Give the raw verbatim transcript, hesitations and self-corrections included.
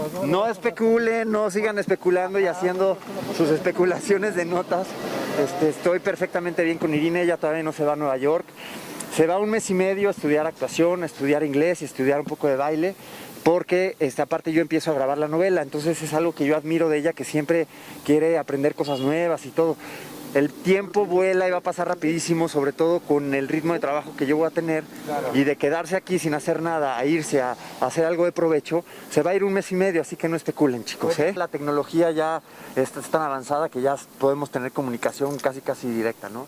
No especulen, no sigan especulando y haciendo sus especulaciones de notas. Este, estoy perfectamente bien con Irina, ella todavía no se va a Nueva York. Se va un mes y medio a estudiar actuación, a estudiar inglés y a estudiar un poco de baile, porque este, aparte yo empiezo a grabar la novela, entonces es algo que yo admiro de ella, que siempre quiere aprender cosas nuevas y todo. El tiempo vuela y va a pasar rapidísimo, sobre todo con el ritmo de trabajo que yo voy a tener, y de quedarse aquí sin hacer nada, a irse a, a hacer algo de provecho, se va a ir un mes y medio, así que no especulen, chicos, ¿eh? La tecnología ya es tan avanzada que ya podemos tener comunicación casi casi directa, ¿no?